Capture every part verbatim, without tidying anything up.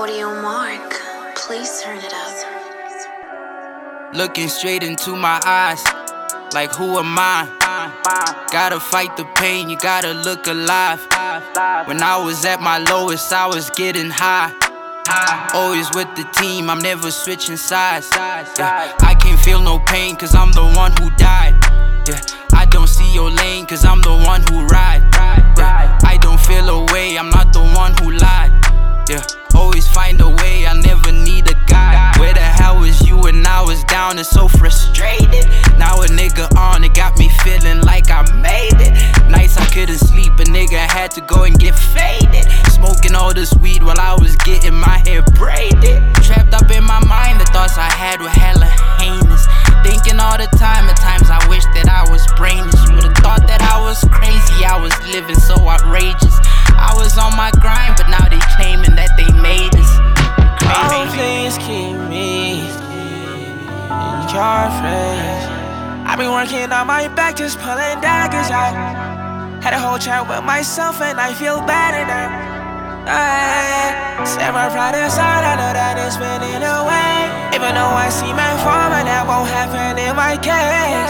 Audio Mark, please turn it up. Looking straight into my eyes, like who am I? Gotta fight the pain, you gotta look alive. When I was at my lowest, I was getting high. Always with the team, I'm never switching sides. Yeah, I can't feel no pain, cause I'm the one who died. Yeah, I don't see your lane, cause I'm the one who ride. Yeah, I don't feel away, I'm not the one who lied. Yeah, always find a way, I never need a guide. Where the hell was you when I was down and so frustrated? Now a nigga on, it got me feeling like I made it. Nights I couldn't sleep, a nigga had to go and get faded. Smoking all this weed while I was getting my hair braided. Trapped up in my mind, the thoughts I had were hella heinous. Thinking all the time, at times I wish that I was brainless. You would've thought that I was crazy, I was living so outrageous. I was on my grind, but now they claiming that they made us. Oh, please keep me in your phrase. I've been working on my back, just pulling daggers out. Had a whole chat with myself and I feel better now. I set my pride aside, I know that it's spinning away. Even though I see my form and that won't happen in my case.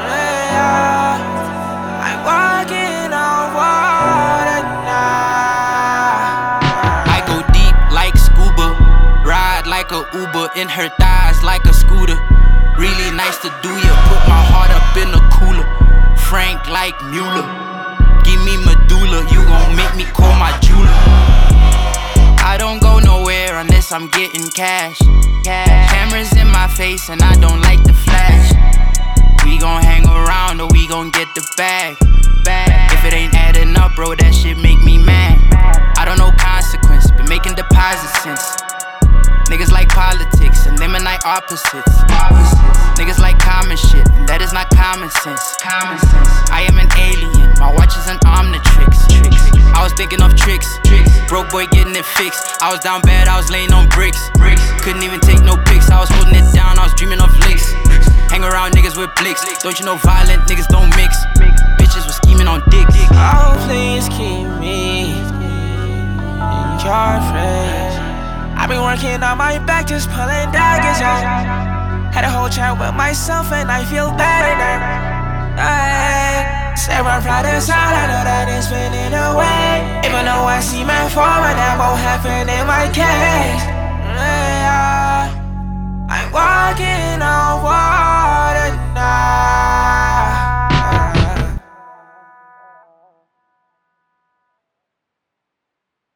I'm walking on water now. I go deep like scuba, ride like a Uber, in her thighs like a scooter. Really nice to do ya, put my heart up in a cooler. Frank like Mueller, give me medulla, you gon' make me call my jeweler. I don't go nowhere unless I'm getting cash. cash. Cameras in my face and I don't like the flash. We gon' hang around or we gon' get the bag. bag. If it ain't adding up, bro, that shit make me mad. I don't know consequence, but making deposit sense. Niggas like politics and them and I opposites. Niggas like common shit, and that is not common sense. Common sense. I am an alien, my watch is an Omnitrix. I was thinking of tricks, broke boy getting it fixed. I was down bad, I was laying on bricks. Couldn't even take no pics, I was holding it down, I was dreaming of licks. Hang around niggas with blicks, don't you know violent niggas don't mix. Bitches was scheming on dick. Oh, please keep me in your phrase. I've been working on my back, just pulling daggers out. Had a whole chat with myself and I feel better now. I set my pride aside, I know that it's spinning away. Even though I see my form and that won't happen in my case. I'm walking on water now.